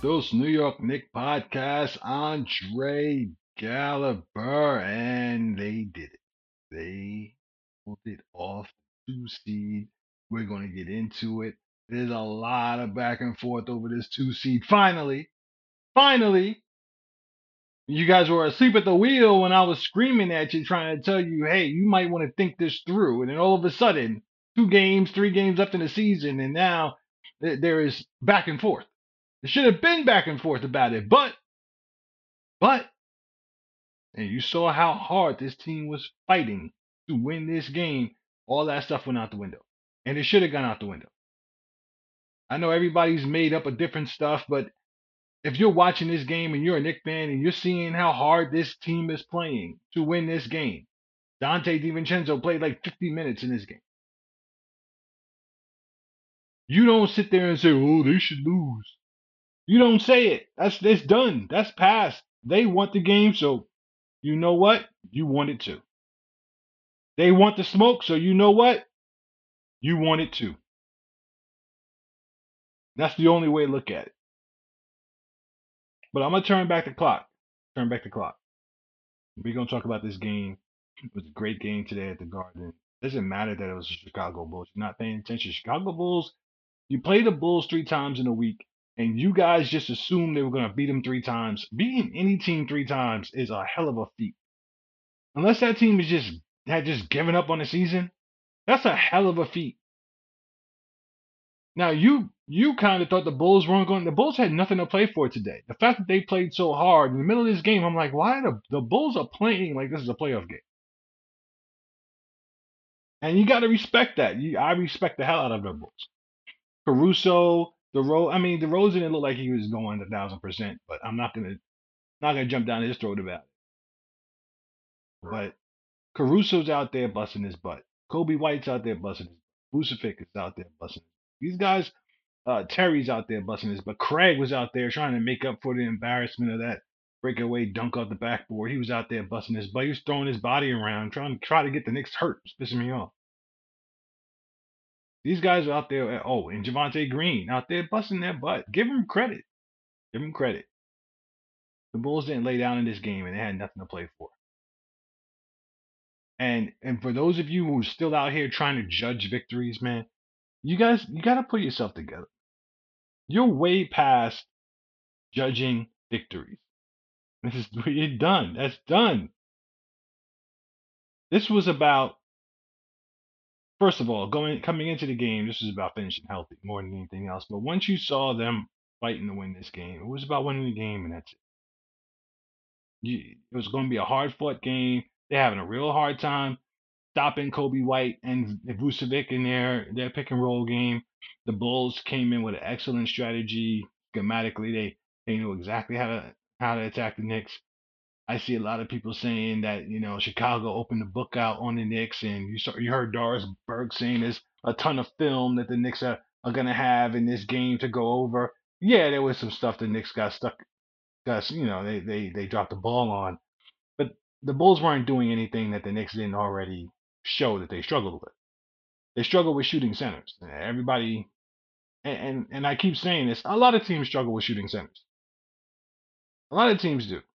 Coast New York Knicks podcast, Andre Gallagher, and they did it. They pulled it off the 2 seed. We're going to get into it. There's a lot of back and forth over this 2 seed. Finally, you guys were asleep at the wheel when I was screaming at you, trying to tell you, hey, you might want to think this through. And then all of a sudden, 2 games, 3 games left in the season, and now there is back and forth. It should have been back and forth about it, but, and you saw how hard this team was fighting to win this game. All that stuff went out the window, and it should have gone out the window. I know everybody's made up of different stuff, but if you're watching this game and you're a Knicks fan and you're seeing how hard this team is playing to win this game, Dante DiVincenzo played like 50 minutes in this game. You don't sit there and say, "Oh, they should lose." You don't say it. That's done. That's past. They want the game, so you know what? You want it too. They want the smoke, so you know what? You want it too. That's the only way to look at it. But I'm gonna turn back the clock. Turn back the clock. We're gonna talk about this game. It was a great game today at the Garden. It doesn't matter that it was the Chicago Bulls. You're not paying attention. Chicago Bulls, you play the Bulls 3 times in a week, and you guys just assume they were gonna beat them 3 times. Beating any team 3 times is a hell of a feat. Unless that team is just given up on the season, that's a hell of a feat. Now you kind of thought the Bulls weren't going. The Bulls had nothing to play for today. The fact that they played so hard in the middle of this game, I'm like, why the Bulls are playing like this is a playoff game? And you got to respect that. I respect the hell out of the Bulls. Caruso, DeRozan didn't look like he was going 1,000%, but I'm not gonna jump down his throat about it. But Caruso's out there busting his butt. Kobe White's out there busting his butt. Vucevic is out there busting. These guys, Terry's out there busting his butt. Craig was out there trying to make up for the embarrassment of that breakaway dunk off the backboard. He was out there busting his butt. He was throwing his body around, trying to get the Knicks hurt. It's pissing me off. These guys are out there. Oh, and Javante Green out there busting their butt. Give him credit. Give him credit. The Bulls didn't lay down in this game, and they had nothing to play for. And for those of you who are still out here trying to judge victories, man, you gotta put yourself together. You're way past judging victories. This is you're done. That's done. This was about, first of all, coming into the game. This was about finishing healthy more than anything else. But once you saw them fighting to win this game, it was about winning the game, and that's it. It was going to be a hard fought game. They're having a real hard time stopping Kobe White and Vucevic in their pick and roll game. The Bulls came in with an excellent strategy. Schematically, they knew exactly how to attack the Knicks. I see a lot of people saying that Chicago opened the book out on the Knicks, and you heard Doris Berg saying there's a ton of film that the Knicks are gonna have in this game to go over. Yeah, there was some stuff the Knicks they dropped the ball on, but the Bulls weren't doing anything that the Knicks didn't already show that they struggled with. They struggle with shooting centers. Everybody, and I keep saying this, a lot of teams struggle with shooting centers. A lot of teams do.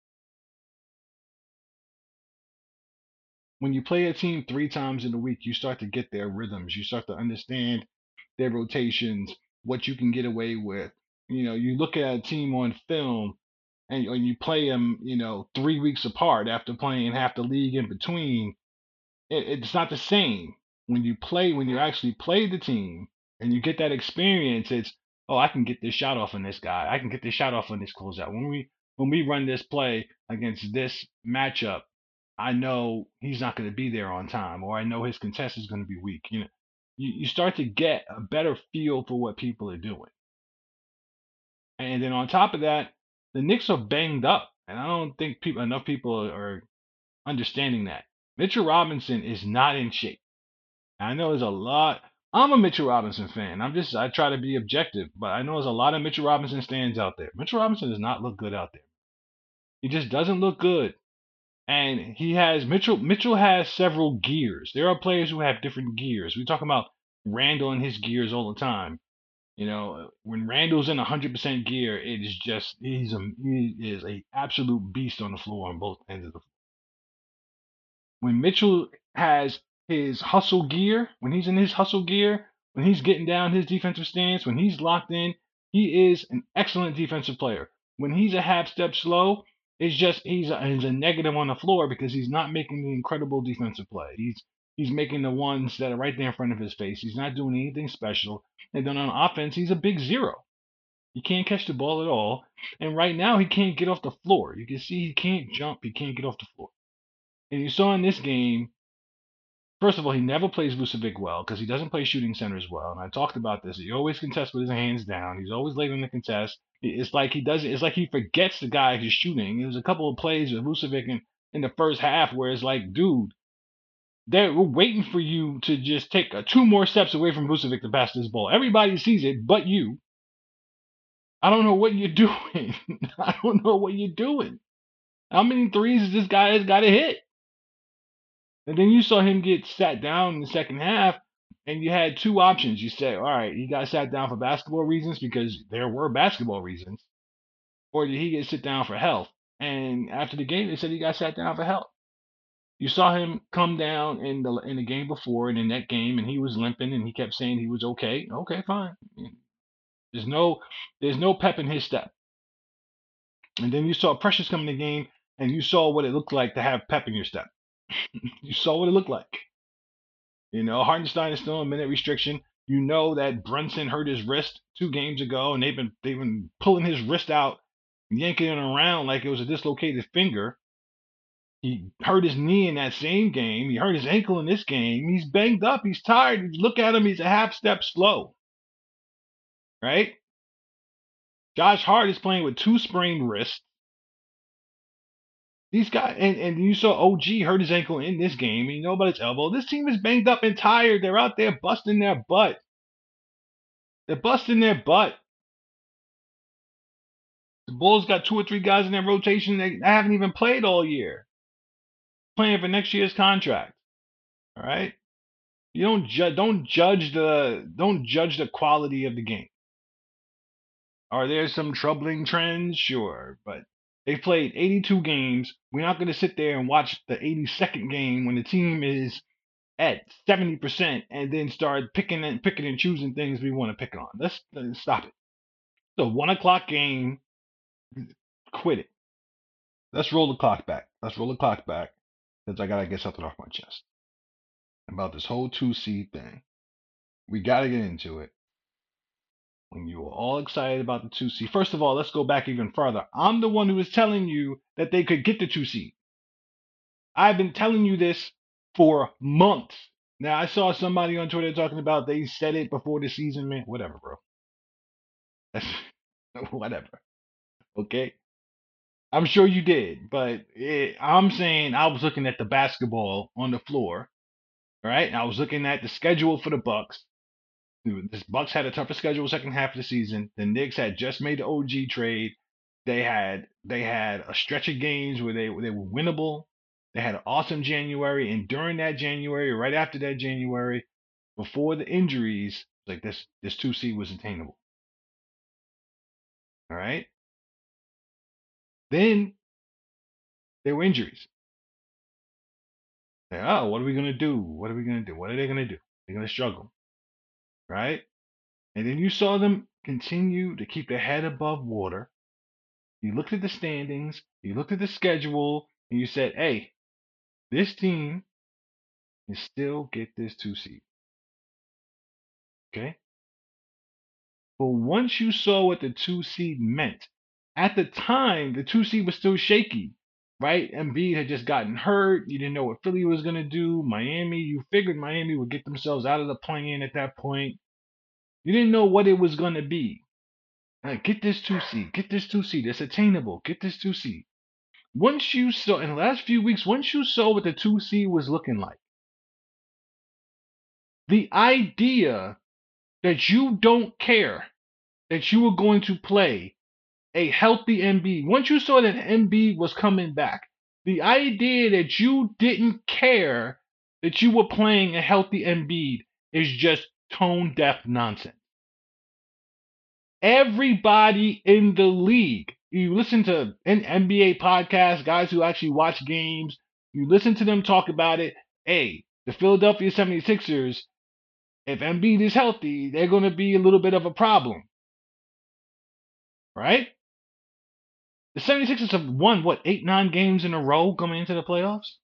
When you play a team 3 times in a week, you start to get their rhythms. You start to understand their rotations, what you can get away with. You look at a team on film and you play them, 3 weeks apart after playing half the league in between. It's not the same when you actually play the team and you get that experience. It's, oh, I can get this shot off on this guy. I can get this shot off on this closeout. When we run this play against this matchup, I know he's not going to be there on time, or I know his contest is going to be weak. You start to get a better feel for what people are doing. And then on top of that, the Knicks are banged up, and I don't think enough people are understanding that. Mitchell Robinson is not in shape. I know there's a lot. I'm a Mitchell Robinson fan. I try to be objective, but I know there's a lot of Mitchell Robinson stands out there. Mitchell Robinson does not look good out there. He just doesn't look good. And Mitchell has several gears. There are players who have different gears. We talk about Randall and his gears all the time. When Randall's in 100% gear, it is just he is a absolute beast on the floor on both ends of the floor. When Mitchell has his hustle gear, when he's in his hustle gear, when he's getting down his defensive stance, when he's locked in, he is an excellent defensive player. When he's a half step slow, it's just he's a negative on the floor because he's not making the incredible defensive play. He's making the ones that are right there in front of his face. He's not doing anything special. And then on offense, he's a big zero. He can't catch the ball at all. And right now, he can't get off the floor. You can see he can't jump. He can't get off the floor. And you saw in this game, first of all, he never plays Vucevic well because he doesn't play shooting centers well. And I talked about this. He always contests with his hands down. He's always late on the contest. It's like he doesn't. It's like he forgets the guy who's shooting. There was a couple of plays with Vucevic in the first half where it's like, dude, we're waiting for you to just take two more steps away from Vucevic to pass this ball. Everybody sees it, but you. I don't know what you're doing. I don't know what you're doing. How many threes has this guy has got to hit? And then you saw him get sat down in the second half, and you had two options. You say, all right, he got sat down for basketball reasons because there were basketball reasons, or did he get sit down for health? And after the game, they said he got sat down for health. You saw him come down in the game before and in that game, and he was limping, and he kept saying he was okay. Okay, fine. There's no pep in his step. And then you saw Precious come in the game, and you saw what it looked like to have pep in your step. You saw what it looked like. Hartenstein is still on minute restriction. You know that Brunson hurt his wrist 2 games ago, and they've been pulling his wrist out, yanking it around like it was a dislocated finger. He hurt his knee in that same game. He hurt his ankle in this game. He's banged up. He's tired. You look at him. He's a half step slow. Right? Josh Hart is playing with 2 sprained wrists. These guys, and you saw OG hurt his ankle in this game. And you know about his elbow. This team is banged up and tired. They're out there busting their butt. They're busting their butt. The Bulls got 2 or 3 guys in their rotation that haven't even played all year, playing for next year's contract. All right, you don't judge the quality of the game. Are there some troubling trends? Sure, but they've played 82 games. We're not going to sit there and watch the 82nd game when the team is at 70% and then start picking and choosing things we want to pick on. Let's stop it. The 1 o'clock game, quit it. Let's roll the clock back. Because I gotta get something off my chest about this whole 2 seed thing. We gotta get into it. When you were all excited about the 2 seed, first of all, let's go back even further. I'm the one who was telling you that they could get the 2 seed. I've been telling you this for months. Now I saw somebody on Twitter talking about they said it before the season, man. Whatever, bro. That's whatever. Okay. I'm sure you did, but I'm saying I was looking at the basketball on the floor, right? And I was looking at the schedule for the Bucks. The Bucks had a tougher schedule second half of the season. The Knicks had just made the OG trade. They had a stretch of games where they were winnable. They had an awesome January, and during that January, right after that January, before the injuries, like this 2 seed was attainable. All right. Then there were injuries. Oh, what are we gonna do? What are we gonna do? What are they gonna do? They're gonna struggle, right? And then you saw them continue to keep their head above water. You looked at the standings, you looked at the schedule, and you said, hey, this team can still get this 2 seed. Okay? But once you saw what the 2 seed meant, at the time, the 2 seed was still shaky, right? Embiid had just gotten hurt. You didn't know what Philly was going to do. Miami, you figured Miami would get themselves out of the play-in at that point. You didn't know what it was going to be. Like, get this 2 seed. Get this 2 seed. It's attainable. Get this 2 seed. Once you saw, in the last few weeks, once you saw what the 2 seed was looking like, the idea that you don't care that you were going to play a healthy Embiid, once you saw that Embiid was coming back, the idea that you didn't care that you were playing a healthy Embiid is just tone deaf nonsense. Everybody in the league. You listen to an NBA podcast, guys who actually watch games. You listen to them talk about it. Hey, the Philadelphia 76ers, if Embiid is healthy, they're going to be a little bit of a problem, right? The 76ers have won, what, 8, 9 games in a row coming into the playoffs?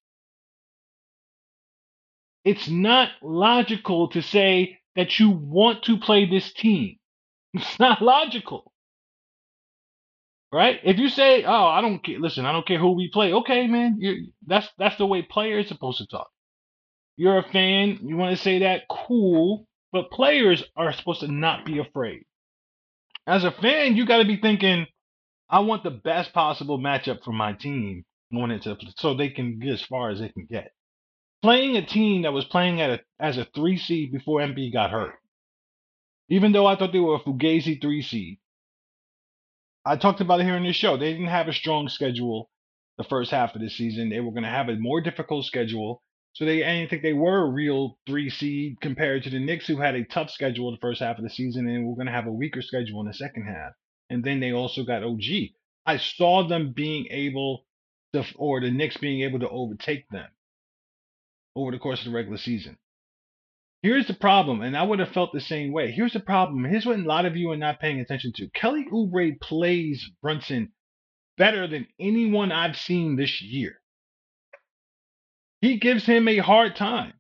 It's not logical to say that you want to play this team. It's not logical, right? If you say, "Oh, I don't care," listen, I don't care who we play. Okay, man, that's the way players are supposed to talk. You're a fan, you want to say that, cool, but players are supposed to not be afraid. As a fan, you got to be thinking, I want the best possible matchup for my team going into so they can get as far as they can get. Playing a team that was playing as a 3 seed before Embiid got hurt, even though I thought they were a fugazi 3 seed. I talked about it here in this show. They didn't have a strong schedule the first half of the season. They were going to have a more difficult schedule. So I didn't think they were a real 3 seed compared to the Knicks, who had a tough schedule the first half of the season and were going to have a weaker schedule in the second half. And then they also got OG. I saw them being able to, or the Knicks being able to overtake them over the course of the regular season. Here's the problem, and I would have felt the same way. Here's the problem. Here's what a lot of you are not paying attention to. Kelly Oubre plays Brunson better than anyone I've seen this year. He gives him a hard time.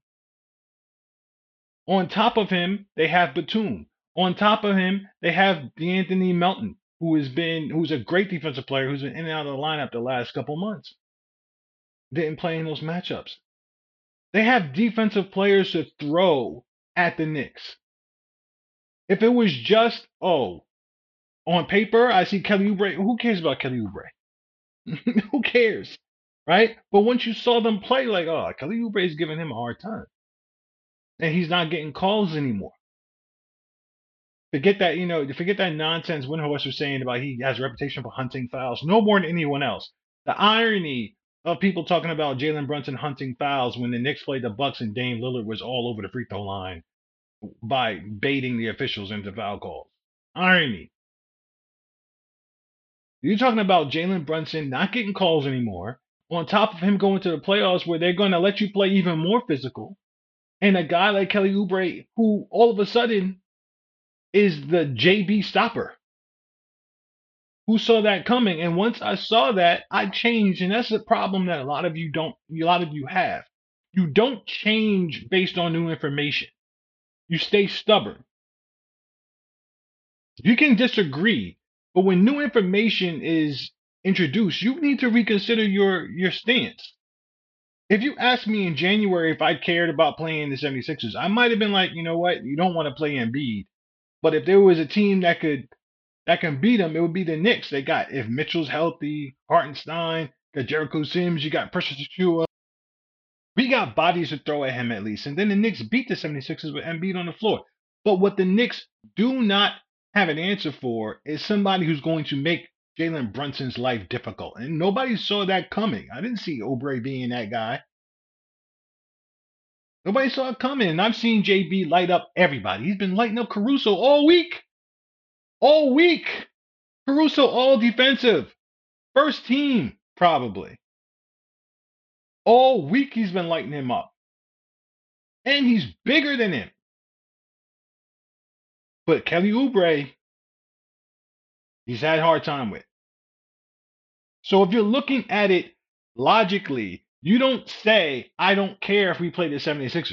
On top of him, they have Batum. On top of him, they have D'Anthony Melton, who's a great defensive player who's been in and out of the lineup the last couple months. Didn't play in those matchups. They have defensive players to throw at the Knicks. If it was just, on paper, I see Kelly Oubre. Who cares about Kelly Oubre? Who cares? Right? But once you saw them play, like, oh, Kelly Oubre is giving him a hard time. And he's not getting calls anymore. Forget that nonsense Windhorst was saying about he has a reputation for hunting fouls, no more than anyone else. The irony of people talking about Jalen Brunson hunting fouls when the Knicks played the Bucks and Dame Lillard was all over the free throw line by baiting the officials into foul calls. Irony. You're talking about Jalen Brunson not getting calls anymore, on top of him going to the playoffs where they're going to let you play even more physical, and a guy like Kelly Oubre who all of a sudden is the JB stopper. Who saw that coming? And once I saw that, I changed, and that's the problem that a lot of you have. You don't change based on new information. You stay stubborn. You can disagree, but when new information is introduced, you need to reconsider your stance. If you asked me in January if I cared about playing the 76ers, I might have been like, you know what, you don't want to play Embiid. But if there was a team that can beat them, it would be the Knicks. If Mitchell's healthy, Hartenstein, got Jericho Sims, you got Precious Achiuwa. We got bodies to throw at him at least. And then the Knicks beat the 76ers with Embiid on the floor. But what the Knicks do not have an answer for is somebody who's going to make Jalen Brunson's life difficult. And nobody saw that coming. I didn't see Oubre being that guy. Nobody saw it coming. And I've seen JB light up everybody. He's been lighting up Caruso all week. All week. Caruso all defensive. First team, probably. All week he's been lighting him up. And he's bigger than him. But Kelly Oubre, he's had a hard time with. So if you're looking at it logically, you don't say, I don't care if we play the 76ers.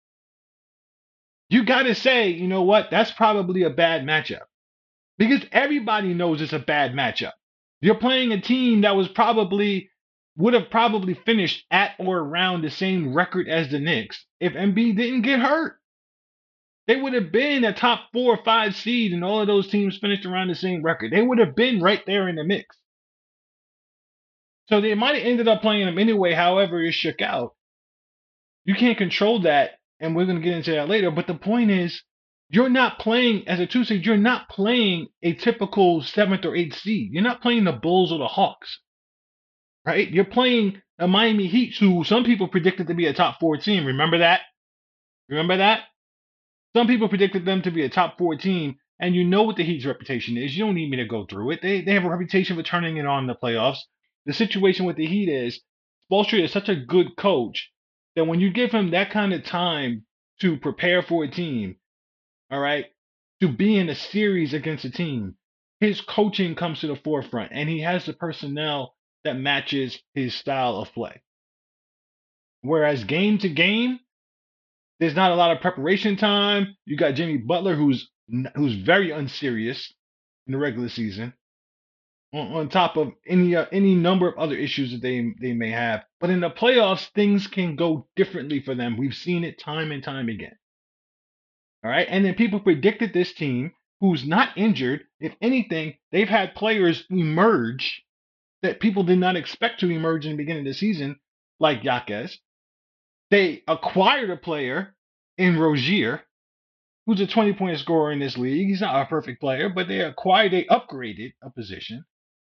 You got to say, you know what? That's probably a bad matchup. Because everybody knows it's a bad matchup. You're playing a team that would have probably finished at or around the same record as the Knicks if Embiid didn't get hurt. They would have been a top 4 or 5 seed, and all of those teams finished around the same record. They would have been right there in the mix. So they might have ended up playing them anyway, however it shook out. You can't control that, and we're going to get into that later. But the point is, you're not playing as a 2 seed. You're not playing a typical 7th or 8th seed. You're not playing the Bulls or the Hawks, right? You're playing the Miami Heat, who some people predicted to be a top 4 team. Remember that? Some people predicted them to be a top 4 team, And you know what the Heat's reputation is. You don't need me to go through it. They have a reputation for turning it on in the playoffs. The situation with the Heat is Spoelstra is such a good coach that when you give him that kind of time to prepare for a team, all right, to be in a series against a team, his coaching comes to the forefront and he has the personnel that matches his style of play. Whereas game to game, there's not a lot of preparation time. You got Jimmy Butler, who's very unserious in the regular season, on top of any number of other issues that they may have. But in the playoffs, things can go differently for them. We've seen it time and time again. All right, and then people predicted this team, who's not injured. If anything, they've had players emerge that people did not expect to emerge in the beginning of the season, like Jaquez. They acquired a player in Rozier, who's a 20-point scorer in this league. He's not a perfect player, but they upgraded a position.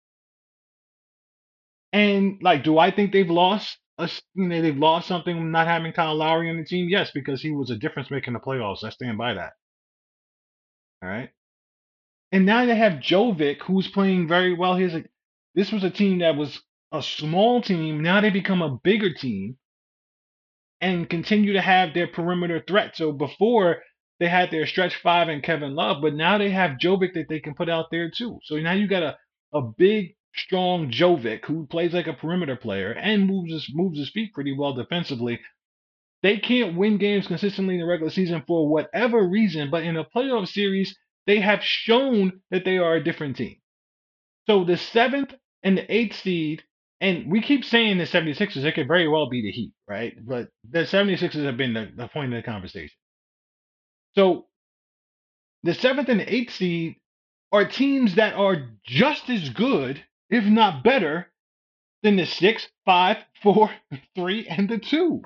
And like, do I think they've lost something not having Kyle Lowry on the team? Yes, because he was a difference maker in the playoffs. I stand by that. All right. And now they have Jovic, who's playing very well. This was a team that was a small team. Now they become a bigger team and continue to have their perimeter threat. So before they had their stretch five and Kevin Love, but now they have Jovic that they can put out there too. So now you got a big, strong Jovic who plays like a perimeter player and moves his feet pretty well defensively. They can't win games consistently in the regular season for whatever reason, but in a playoff series, they have shown that they are a different team. So the seventh and the eighth seed, and we keep saying the 76ers, it could very well be the Heat, right? But the 76ers have been the point of the conversation. So the seventh and the eighth seed are teams that are just as good, if not better, than the 6, 5, 4, 3, and the 2.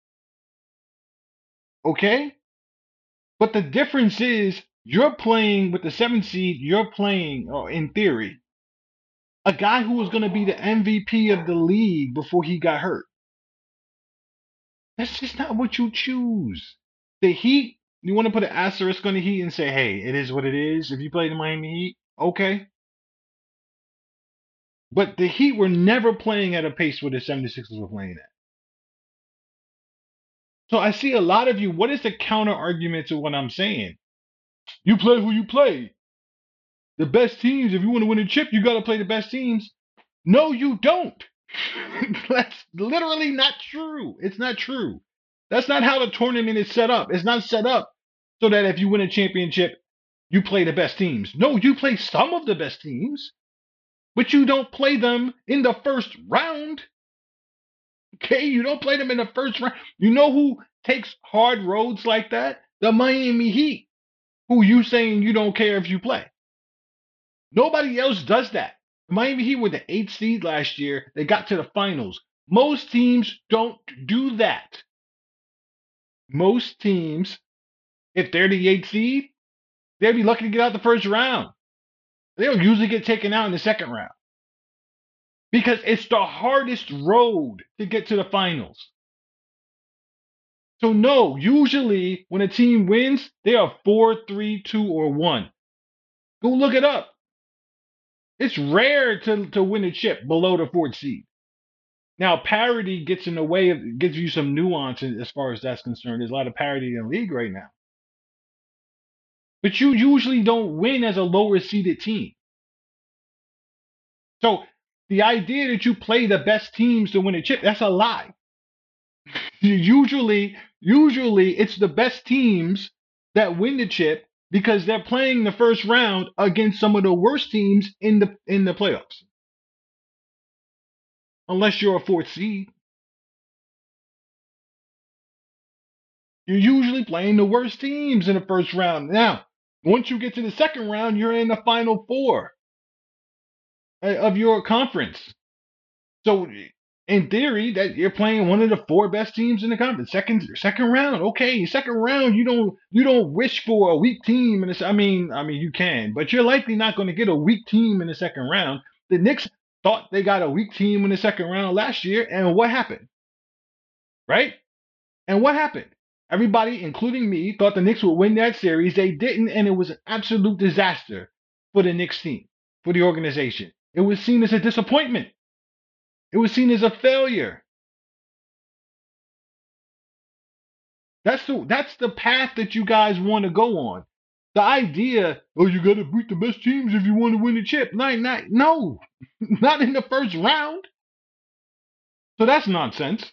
Okay? But the difference is you're playing with the 7th seed, you're playing, or in theory, a guy who was going to be the MVP of the league before he got hurt. That's just not what you choose. The Heat, you want to put an asterisk on the Heat and say, hey, it is what it is. If you play the Miami Heat, okay. But the Heat were never playing at a pace where the 76ers were playing at. So I see a lot of you. What is the counter argument to what I'm saying? You play who you play. The best teams, if you want to win a chip, you got to play the best teams. No, you don't. That's literally not true. It's not true. That's not how the tournament is set up. It's not set up so that if you win a championship, you play the best teams. No, you play some of the best teams, but you don't play them in the first round. Okay, you don't play them in the first round. You know who takes hard roads like that? The Miami Heat, who you saying you don't care if you play. Nobody else does that. Miami Heat were the 8th seed last year. They got to the finals. Most teams don't do that. Most teams, if they're the 8th seed, they'll be lucky to get out the first round. They don't usually get taken out in the second round because it's the hardest road to get to the finals. So no, usually when a team wins, they are 4, 3, 2, or 1. Go look it up. It's rare to win a chip below the 4th seed. Now, parity gets in the way of gives you some nuance as far as that's concerned. There's a lot of parity in the league right now. But you usually don't win as a lower seeded team. So the idea that you play the best teams to win a chip, that's a lie. Usually it's the best teams that win the chip because they're playing the first round against some of the worst teams in the playoffs. Unless you're a 4th seed. You're usually playing the worst teams in the first round. Now, once you get to the second round, you're in the final 4 of your conference. So, in theory, that you're playing one of the 4 best teams in the conference. Second round, okay. Second round, you don't wish for a weak team. I mean, you can, but you're likely not going to get a weak team in the second round. The Knicks thought they got a weak team in the second round last year, and what happened? Right? And what happened? Everybody, including me, thought the Knicks would win that series. They didn't, and it was an absolute disaster for the Knicks team, for the organization. It was seen as a disappointment. It was seen as a failure. That's the path that you guys want to go on. The idea, oh, you got to beat the best teams if you want to win the chip. No, not in the first round. So that's nonsense.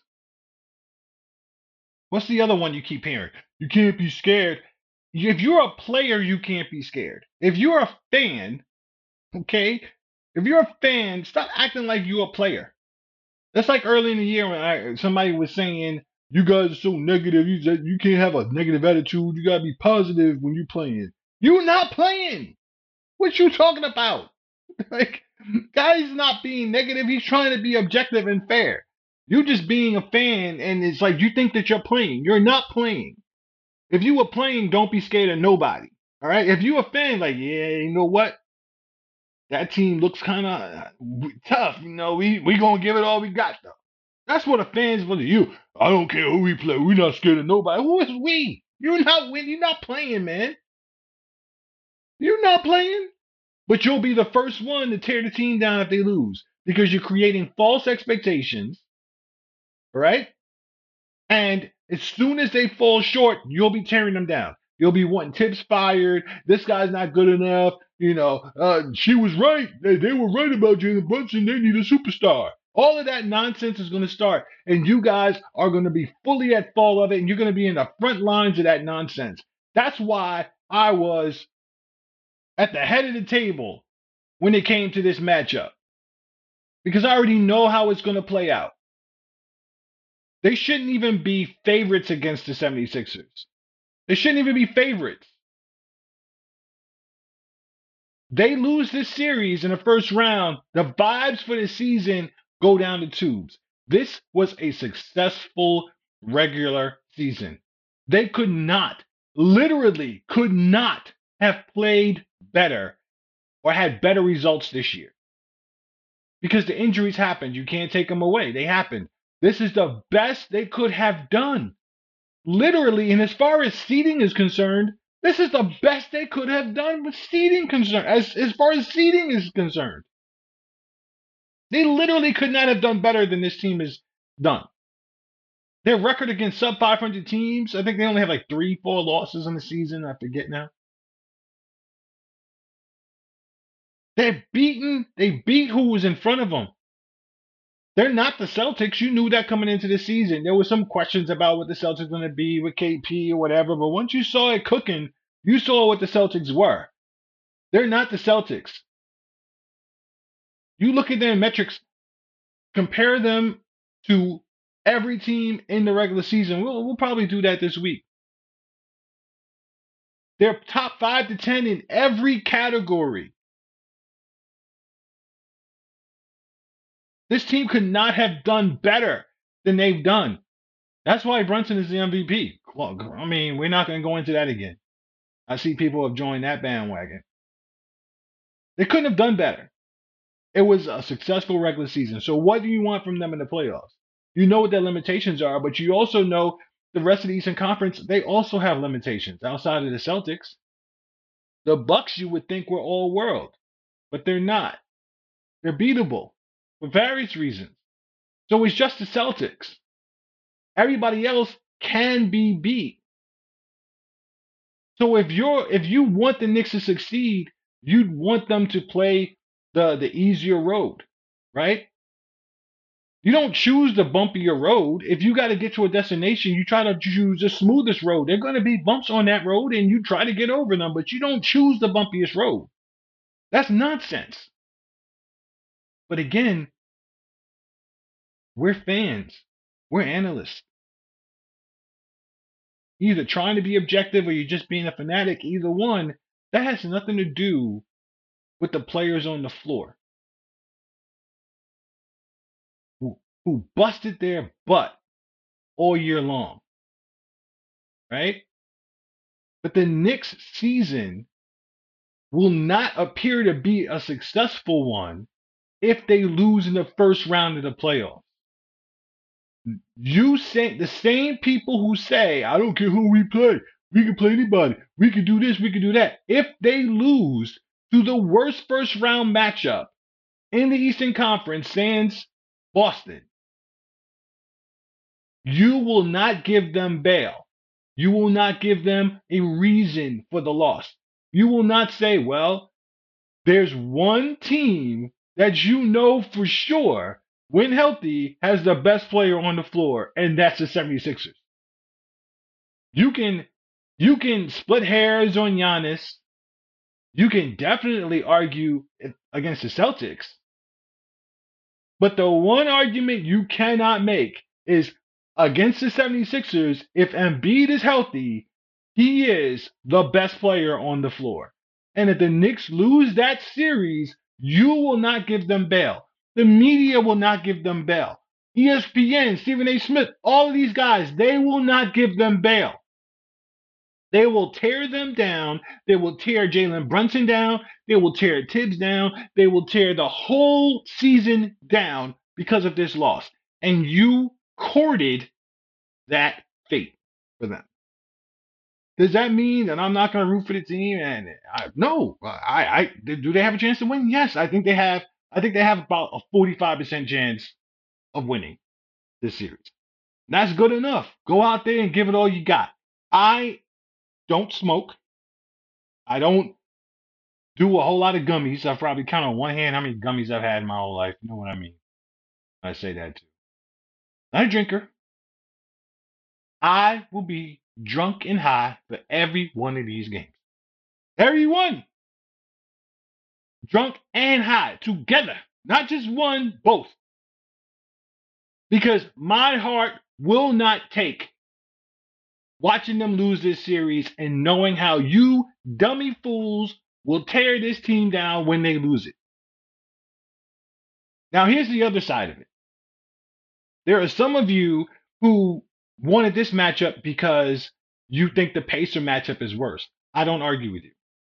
What's the other one you keep hearing? You can't be scared. If you're a player, you can't be scared. If you're a fan, okay, if you're a fan, stop acting like you're a player. That's like early in the year when somebody was saying, "You guys are so negative. You can't have a negative attitude. You gotta be positive when you're playing." You're not playing. What you talking about? Like, guy's not being negative. He's trying to be objective and fair. You just being a fan, and it's like you think that you're playing. You're not playing. If you were playing, don't be scared of nobody. All right. If you a fan, like, yeah, you know what? That team looks kind of tough. You know, we gonna give it all we got though. That's what a fan's for you. I don't care who we play. We're not scared of nobody. Who is we? You're not winning. You're not playing, man. You're not playing. But you'll be the first one to tear the team down if they lose because you're creating false expectations, right? And as soon as they fall short, you'll be tearing them down. You'll be wanting Tips fired. This guy's not good enough. She was right. They were right about Jalen Brunson. They need a superstar. All of that nonsense is going to start, and you guys are going to be fully at fault of it, and you're going to be in the front lines of that nonsense. That's why I was at the head of the table when it came to this matchup, because I already know how it's going to play out. They shouldn't even be favorites against the 76ers. They shouldn't even be favorites. They lose this series in the first round, the vibes for the season go down the tubes. This was a successful regular season. They could not, literally could not have played better or had better results this year. Because the injuries happened. You can't take them away. They happened. This is the best they could have done. Literally, and as far as seeding is concerned, this is the best they could have done with seeding concern. As far as seeding is concerned, they literally could not have done better than this team has done. Their record against sub 500 teams, I think they only have like 3, 4 losses in the season. I forget now. They beat who was in front of them. They're not the Celtics. You knew that coming into the season. There were some questions about what the Celtics were going to be with KP or whatever, but once you saw it cooking, you saw what the Celtics were. They're not the Celtics. You look at their metrics, compare them to every team in the regular season. We'll probably do that this week. They're top 5 to 10 in every category. This team could not have done better than they've done. That's why Brunson is the MVP. Well, I mean, we're not going to go into that again. I see people have joined that bandwagon. They couldn't have done better. It was a successful regular season. So what do you want from them in the playoffs? You know what their limitations are, but you also know the rest of the Eastern Conference, they also have limitations outside of the Celtics. The Bucks you would think were all world, but they're not. They're beatable for various reasons. So it's just the Celtics. Everybody else can be beat. So if you want the Knicks to succeed, you'd want them to play the easier road, right? You don't choose the bumpier road. If you got to get to a destination, you try to choose the smoothest road. There are going to be bumps on that road, and you try to get over them, but you don't choose the bumpiest road. That's nonsense. But again, we're fans. We're analysts. Either trying to be objective or you're just being a fanatic. Either one, that has nothing to do with the players on the floor who busted their butt all year long, right? But the Knicks season will not appear to be a successful one if they lose in the first round of the playoffs. You say the same people who say, I don't care who we can play anybody, we can do this, we can do that. If they lose to the worst first round matchup in the Eastern Conference, sans Boston, you will not give them bail. You will not give them a reason for the loss. You will not say, well, there's one team that you know for sure, when healthy, has the best player on the floor, and that's the 76ers. You can you can split hairs on Giannis. You can definitely argue against the Celtics. But the one argument you cannot make is against the 76ers, if Embiid is healthy, he is the best player on the floor. And if the Knicks lose that series, you will not give them bail. The media will not give them bail. ESPN, Stephen A. Smith, all of these guys, they will not give them bail. They will tear them down. They will tear Jalen Brunson down. They will tear Tibbs down. They will tear the whole season down because of this loss. And you courted that fate for them. Does that mean that I'm not going to root for the team? And no, do they have a chance to win? Yes, I think they have. I think they have about a 45% chance of winning this series. That's good enough. Go out there and give it all you got. I don't smoke. I don't do a whole lot of gummies. I've probably count on one hand how many gummies I've had in my whole life. You know what I mean? I say that too. Not a drinker. I will be drunk and high for every one of these games. Every one. Drunk and high together. Not just one, both. Because my heart will not take watching them lose this series and knowing how you dummy fools will tear this team down when they lose it. Now, here's the other side of it. There are some of you who wanted this matchup because you think the Pacer matchup is worse. I don't argue with you.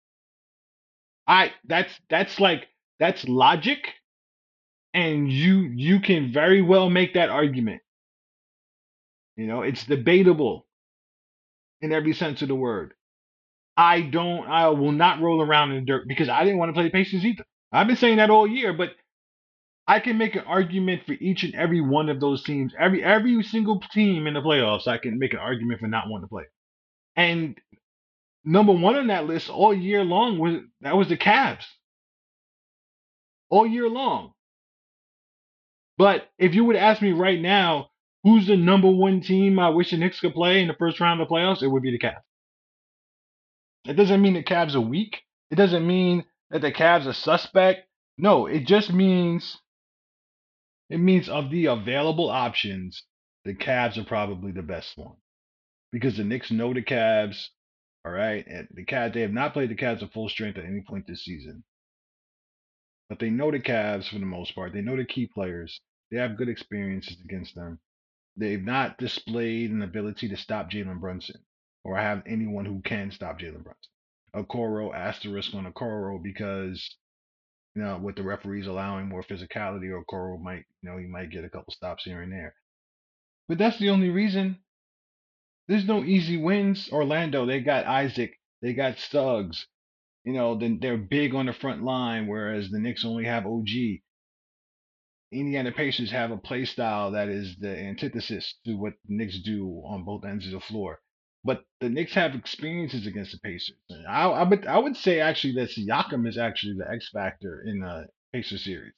That's logic, and you can very well make that argument. You know, it's debatable in every sense of the word. I will not roll around in the dirt because I didn't want to play the Pacers either. I've been saying that all year, but I can make an argument for each and every one of those teams. Every single team in the playoffs, I can make an argument for not wanting to play. And number one on that list all year long was the Cavs. All year long. But if you would ask me right now, who's the number one team I wish the Knicks could play in the first round of the playoffs, it would be the Cavs. It doesn't mean the Cavs are weak. It doesn't mean that the Cavs are suspect. No, it just means of the available options, the Cavs are probably the best one. Because the Knicks know the Cavs, all right? And the Cavs, they have not played the Cavs at full strength at any point this season. But they know the Cavs for the most part. They know the key players. They have good experiences against them. They've not displayed an ability to stop Jalen Brunson or have anyone who can stop Jalen Brunson. Okoro asterisk on Okoro because with the referees allowing more physicality, Okoro might he might get a couple stops here and there. But that's the only reason. There's no easy wins. Orlando, they got Isaac, they got Suggs. Then they're big on the front line, whereas the Knicks only have OG. Indiana Pacers have a play style that is the antithesis to what the Knicks do on both ends of the floor. But the Knicks have experiences against the Pacers. I would say actually that Siakam is actually the X factor in the Pacers series.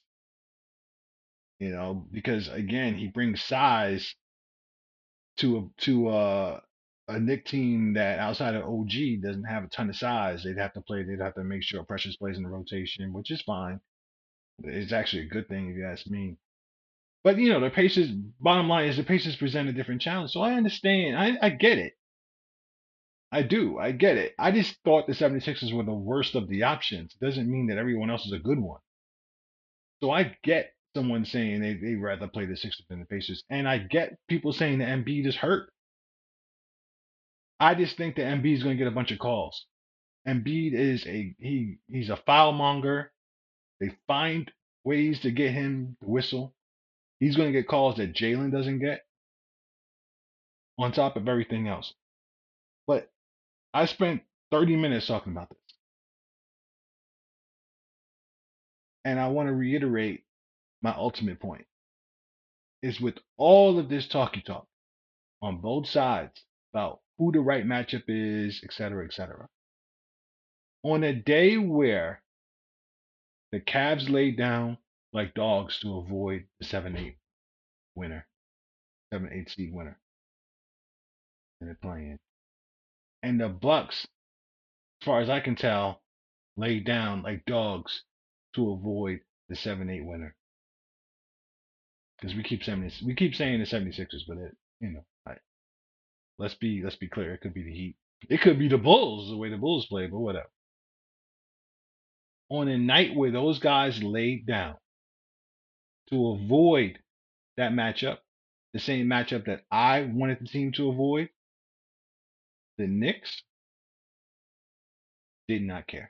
Because again, he brings size to a Knick team that outside of OG doesn't have a ton of size. They'd have to make sure Precious plays in the rotation, which is fine. It's actually a good thing if you ask me. But the Pacers. Bottom line is the Pacers present a different challenge, so I understand. I get it. I do. I get it. I just thought the 76ers were the worst of the options. It doesn't mean that everyone else is a good one. So I get someone saying they'd rather play the Sixers than the Pacers, and I get people saying that Embiid is hurt. I just think that Embiid is going to get a bunch of calls. Embiid is he's a foul monger. They find ways to get him to whistle. He's going to get calls that Jalen doesn't get. on top of everything else. But I spent 30 minutes talking about this. And I want to reiterate my ultimate point is with all of this talky talk on both sides about who the right matchup is, et cetera, et cetera. On a day where the Cavs laid down like dogs to avoid the 7-8 winner, 7-8 seed winner in the play-in. And the Bucks, as far as I can tell, laid down like dogs to avoid the 7-8 winner. Because we keep saying the 76ers, but let's be clear. It could be the Heat. It could be the Bulls, the way the Bulls play, but whatever. On a night where those guys laid down to avoid that matchup, the same matchup that I wanted the team to avoid, the Knicks did not care.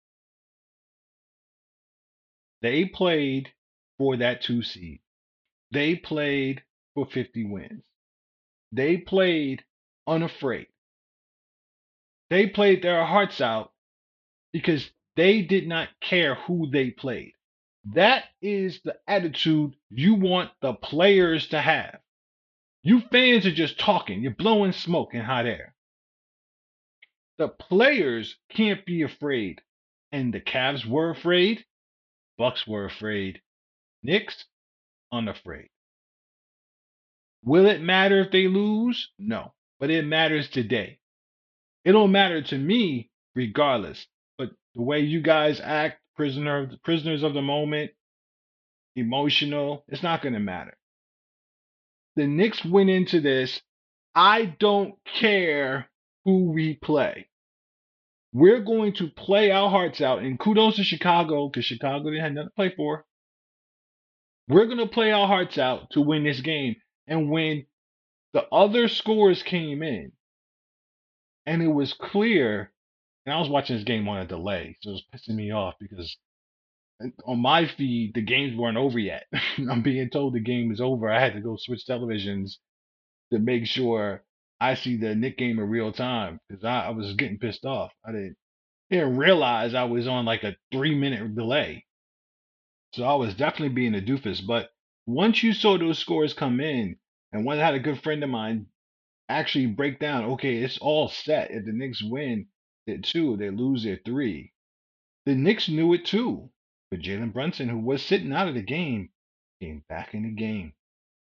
They played for that 2 seed. They played for 50 wins. They played unafraid. They played their hearts out because they did not care who they played. That is the attitude you want the players to have. You fans are just talking. You're blowing smoke in hot air. The players can't be afraid. And the Cavs were afraid. Bucks were afraid. Knicks, unafraid. Will it matter if they lose? No. But it matters today. It don't matter to me regardless. But the way you guys act, prisoners of the moment, emotional, it's not going to matter. The Knicks went into this. I don't care who we play. We're going to play our hearts out. And kudos to Chicago, because Chicago didn't have nothing to play for. We're going to play our hearts out to win this game. And when the other scores came in, and it was clear, and I was watching this game on a delay, so it was pissing me off because on my feed, the games weren't over yet. I'm being told the game is over. I had to go switch televisions to make sure I see the Knick game in real time because I was getting pissed off. I didn't realize I was on like a 3-minute delay. So I was definitely being a doofus. But once you saw those scores come in, and one I had a good friend of mine actually break down, okay, it's all set. If the Knicks win at 2, they lose at 3. The Knicks knew it too. But Jalen Brunson, who was sitting out of the game, came back in the game.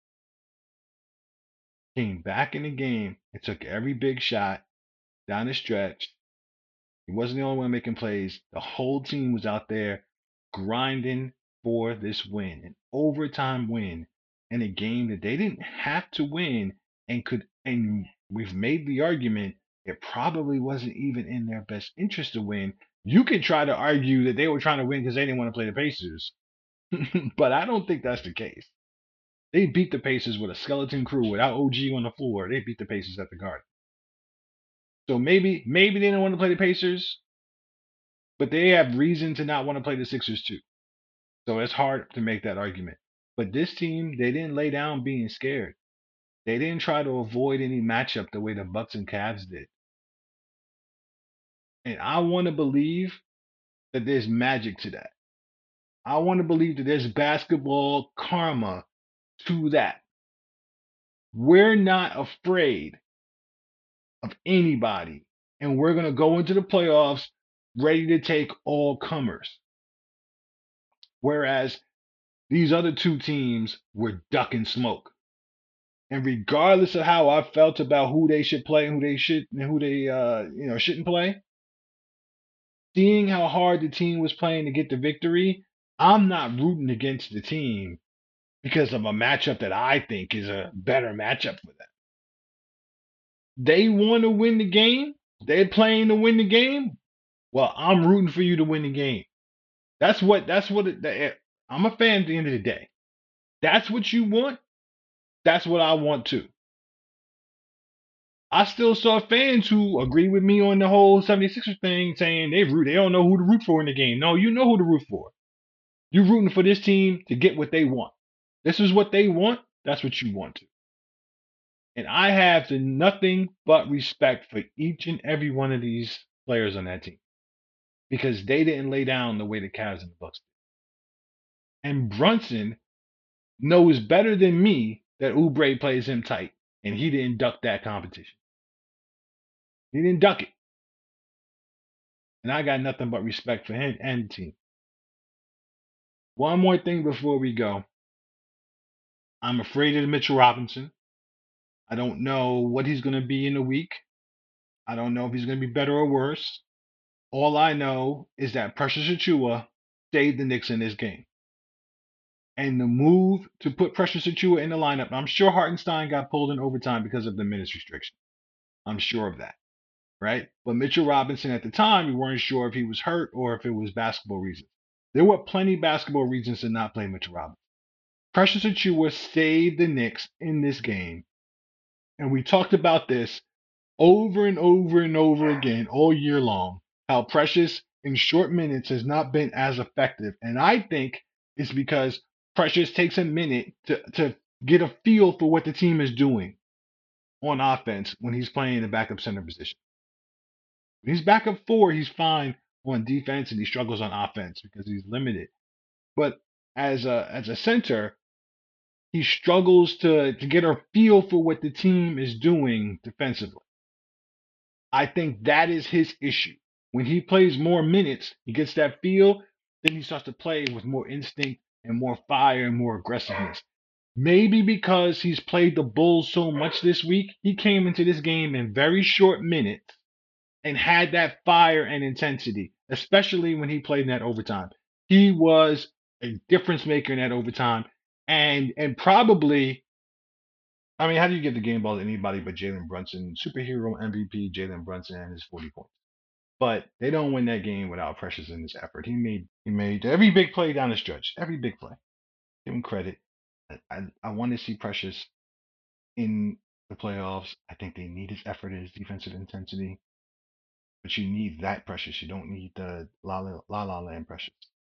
Came back in the game and took every big shot down the stretch. He wasn't the only one making plays. The whole team was out there grinding for this win, an overtime win in a game that they didn't have to win and we've made the argument it probably wasn't even in their best interest to win. You could try to argue that they were trying to win because they didn't want to play the Pacers. But I don't think that's the case. They beat the Pacers with a skeleton crew without OG on the floor. They beat the Pacers at the Garden. So maybe they didn't want to play the Pacers, but they have reason to not want to play the Sixers too. So it's hard to make that argument. But this team, they didn't lay down being scared. They didn't try to avoid any matchup the way the Bucks and Cavs did. And I want to believe that there's magic to that. I want to believe that there's basketball karma to that. We're not afraid of anybody. And we're going to go into the playoffs ready to take all comers. Whereas these other two teams were ducking smoke. And regardless of how I felt about who they should play and who they shouldn't play, seeing how hard the team was playing to get the victory, I'm not rooting against the team because of a matchup that I think is a better matchup for them. They want to win the game. They're playing to win the game. Well, I'm rooting for you to win the game. That's what I'm a fan at the end of the day. That's what you want. That's what I want too. I still saw fans who agree with me on the whole 76ers thing saying they don't know who to root for in the game. No, you know who to root for. You're rooting for this team to get what they want. This is what they want. That's what you want to. And I have nothing but respect for each and every one of these players on that team because they didn't lay down the way the Cavs and the Bucks did. And Brunson knows better than me that Oubre plays him tight, and he didn't duck that competition. He didn't duck it. And I got nothing but respect for him and the team. One more thing before we go. I'm afraid of Mitchell Robinson. I don't know what he's going to be in a week. I don't know if he's going to be better or worse. All I know is that Precious Achiuwa saved the Knicks in this game. And the move to put Precious Achiuwa in the lineup, I'm sure Hartenstein got pulled in overtime because of the minutes restriction. I'm sure of that, right? But Mitchell Robinson at the time, we weren't sure if he was hurt or if it was basketball reasons. There were plenty of basketball reasons to not play Mitchell Robinson. Precious Achiuwa saved the Knicks in this game. And we talked about this over and over and over again all year long, how Precious in short minutes has not been as effective. And I think it's because Precious takes a minute to get a feel for what the team is doing on offense when he's playing the backup center position. When he's backup four, he's fine on defense and he struggles on offense because he's limited. But as a center, he struggles to get a feel for what the team is doing defensively. I think that is his issue. When he plays more minutes, he gets that feel, then he starts to play with more instinct and more fire and more aggressiveness. Maybe because he's played the Bulls so much this week, he came into this game in very short minutes and had that fire and intensity, especially when he played in that overtime. He was a difference maker in that overtime, and probably, I mean, how do you give the game ball to anybody but Jalen Brunson, superhero MVP Jalen Brunson and his 40 points? But they don't win that game without Precious in his effort. He made every big play down the stretch, every big play. Give him credit. I want to see Precious in the playoffs. I think they need his effort and his defensive intensity. But you need that Precious. You don't need the la land Precious.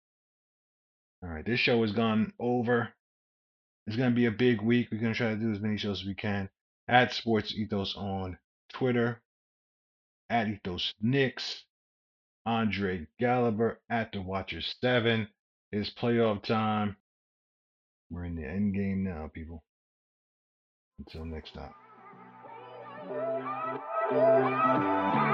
All right, this show has gone over. It's gonna be a big week. We're gonna try to do as many shows as we can. At Sports Ethos on Twitter. At Ethos Knicks. Andre Gallagher at the Watchers 7. It's playoff time. We're in the end game now, people. Until next time.